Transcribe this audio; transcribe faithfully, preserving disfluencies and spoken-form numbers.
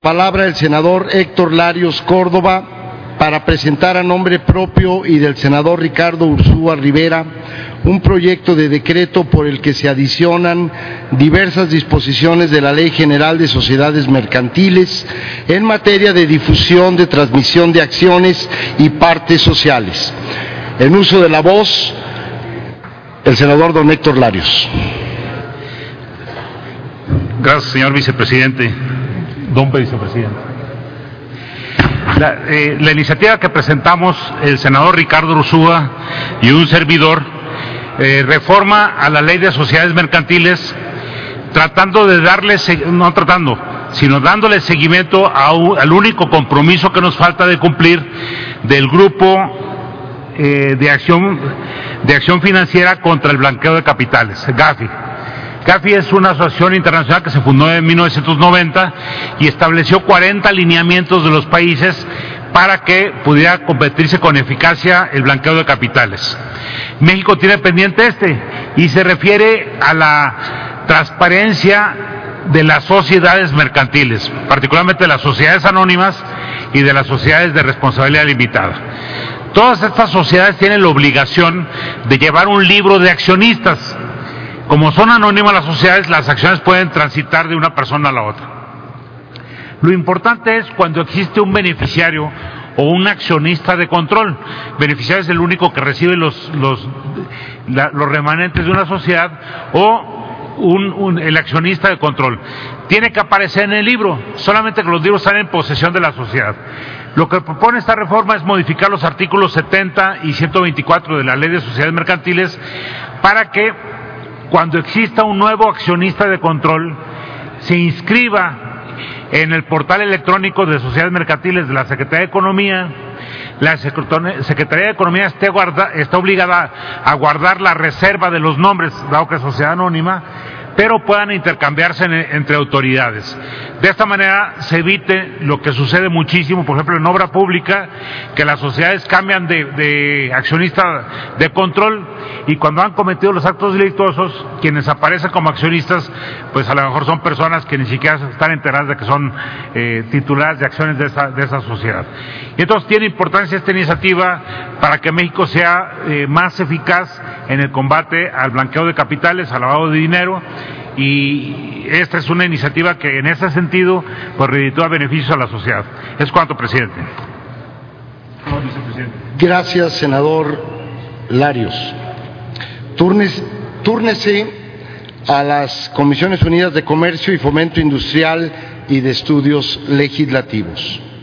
Palabra el senador Héctor Larios Córdoba para presentar a nombre propio y del senador Ricardo Ursúa Rivera un proyecto de decreto por el que se adicionan diversas disposiciones de la Ley General de Sociedades Mercantiles en materia de difusión, de transmisión de acciones y partes sociales. En uso de la voz, el senador don Héctor Larios. Gracias, señor vicepresidente. Don vicepresidente. La, eh, la iniciativa que presentamos el senador Ricardo Ursúa y un servidor eh, reforma a la Ley de Sociedades Mercantiles, tratando de darle, no tratando, sino dándole seguimiento a un, al único compromiso que nos falta de cumplir del grupo eh, de acción de acción financiera contra el blanqueo de capitales, GAFI. GAFI es una asociación internacional que se fundó en mil novecientos noventa y estableció cuarenta lineamientos de los países para que pudiera combatirse con eficacia el blanqueo de capitales. México tiene pendiente este y se refiere a la transparencia de las sociedades mercantiles, particularmente de las sociedades anónimas y de las sociedades de responsabilidad limitada. Todas estas sociedades tienen la obligación de llevar un libro de accionistas. Como son anónimas las sociedades, las acciones pueden transitar de una persona a la otra. Lo importante es cuando existe un beneficiario o un accionista de control. Beneficiario es el único que recibe los, los, la, los remanentes de una sociedad, o un, un, el accionista de control. Tiene que aparecer en el libro, solamente que los libros están en posesión de la sociedad. Lo que propone esta reforma es modificar los artículos setenta y ciento veinticuatro de la Ley de Sociedades Mercantiles para que cuando exista un nuevo accionista de control, se inscriba en el portal electrónico de sociedades mercantiles de la Secretaría de Economía. La Secretaría de Economía esté guarda, está obligada a guardar la reserva de los nombres, dado que es sociedad anónima, pero puedan intercambiarse en, entre autoridades. De esta manera se evite lo que sucede muchísimo, por ejemplo, en obra pública, que las sociedades cambian de, de accionista de control y cuando han cometido los actos delictuosos, quienes aparecen como accionistas, pues a lo mejor son personas que ni siquiera están enteradas de que son eh, titulares de acciones de esa, de esa sociedad. Y entonces tiene importancia esta iniciativa para que México sea eh, más eficaz en el combate al blanqueo de capitales, al lavado de dinero, y esta es una iniciativa que en ese sentido pues reditúa beneficios a la sociedad. Es cuanto, presidente. Gracias, senador Larios. Turnes, túrnese a las Comisiones Unidas de Comercio y Fomento Industrial y de Estudios Legislativos.